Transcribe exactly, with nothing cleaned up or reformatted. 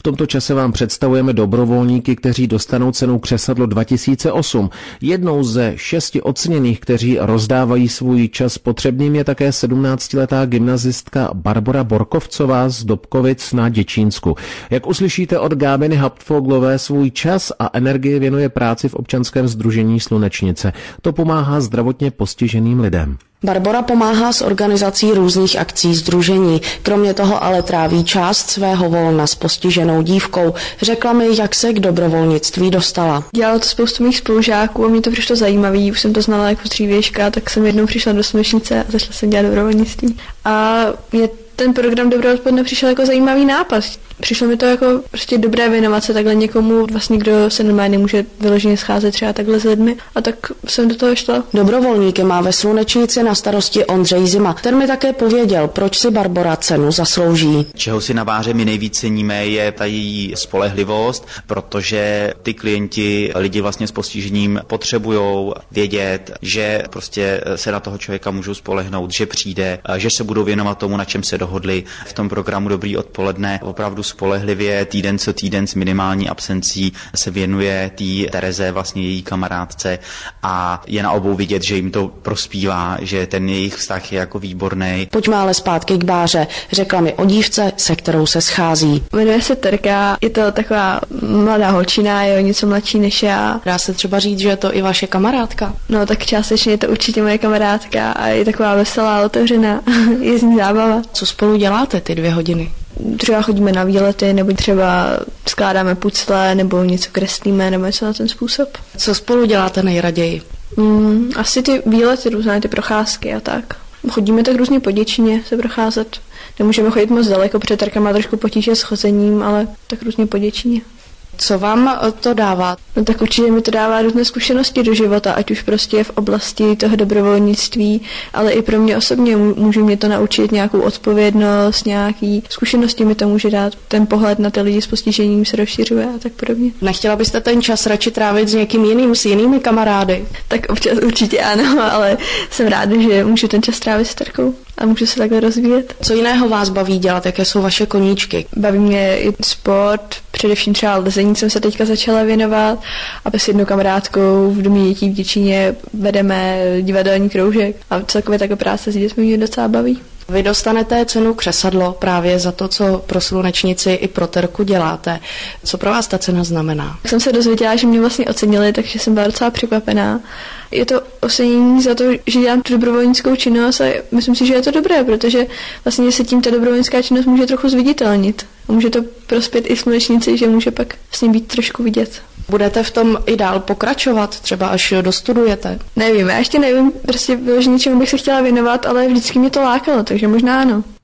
tomto čase vám představujeme dobrovolníky, kteří dostanou cenu Křesadlo dva tisíce osm. Jednou ze šesti oceněných, kteří rozdávají svůj čas potřebným, je také sedmnáctiletá gymnazistka Barbora Borkovcová z Dobkovic na Děčínsku. Jak uslyšíte od Gábiny Hauptfoglové, svůj čas a energii věnuje práci v občanském sdružení Slunečnice. To pomáhá zdravotně postiženým lidem. Barbora pomáhá s organizací různých akcí sdružení. Kromě toho ale tráví část svého volna s postiženou dívkou. Řekla mi, jak se k dobrovolnictví dostala. Dělalo to spoustu mých spolužáků a mě to přišlo zajímavé. Už jsem to znala jako dřívějška, tak jsem jednou přišla do Slunečnice a začala jsem dělat dobrovolnictví. A mě ten program Dobré odpoledne přišel jako zajímavý nápad. Přišlo mi to jako prostě dobré věnovat se takhle někomu, vlastně kdo se normálně nemůže vyloženě scházet třeba takhle s lidmi, a tak jsem do toho šla. Dobrovolníky má ve Slunečnici na starosti Ondřej Zima. Ten mi také pověděl, proč si Barbora cenu zaslouží. Čeho si na Báře my nejvíc ceníme, je ta její spolehlivost, protože ty klienti, lidi vlastně s postižením potřebujou vědět, že prostě se na toho člověka můžou spolehnout, že přijde, že se budou věnovat tomu, na čem se dohodli. V tom programu Dobrý odpoledne opravdu spolehlivě týden co týden s minimální absencí se věnuje té Tereze, vlastně její kamarádce, a je na obou vidět, že jim to prospívá, že ten jejich vztah je jako výborný. Pojďme ale zpátky k Báře. Řekla mi o dívce, se kterou se schází. Jmenuje se Terka, je to taková mladá holčina, je o něco mladší než já. Dá se třeba říct, že je to i vaše kamarádka? No tak částečně je to určitě moje kamarádka a je taková veselá, otevřená, je z ní zábava. Co spolu děláte ty dvě hodiny? Třeba chodíme na výlety, nebo třeba skládáme pucle, nebo něco kreslíme, nebo něco na ten způsob. Co spolu děláte nejraději? Mm, asi ty výlety, různé ty procházky a tak. Chodíme tak různě po Děčíně se procházet. Nemůžeme chodit moc daleko, protože Terka má trošku potíže s chozením, ale tak různě po Děčíně. Co vám to dává? No tak určitě mi to dává různé zkušenosti do života, ať už prostě v oblasti toho dobrovolnictví, ale i pro mě osobně může mě to naučit nějakou odpovědnost, nějaký zkušenosti mi to může dát. Ten pohled na ty lidi s postižením se rozšiřuje a tak podobně. Nechtěla byste ten čas radši trávit s někým jiným, s jinými kamarády? Tak občas určitě ano, ale jsem ráda, že můžu ten čas trávit s Terkou a můžu se takhle rozvíjet. Co jiného vás baví dělat? Jaké jsou vaše koníčky? Baví mě i sport, především třeba lezení jsem se teďka začala věnovat a s jednou kamarádkou v domě dětí v Děčíně vedeme divadelní kroužek a celkově takové práce s dětmi mě docela baví. Vy dostanete cenu Křesadlo právě za to, co pro Slunečnici i pro Terku děláte. Co pro vás ta cena znamená? Jsem se dozvěděla, že mě vlastně ocenili, takže jsem byla docela překvapená. Je to ocenění za to, že dělám tu dobrovolnickou činnost a myslím si, že je to dobré, protože vlastně se tím ta dobrovolnická činnost může trochu zviditelnit. A může to prospět i Slunečnici, že může pak vlastně být trošku vidět. Budete v tom i dál pokračovat, třeba až dostudujete? Nevím, já ještě nevím, prostě vyloženě čemu bych se chtěla věnovat, ale vždycky mě to lákalo, takže možná ano.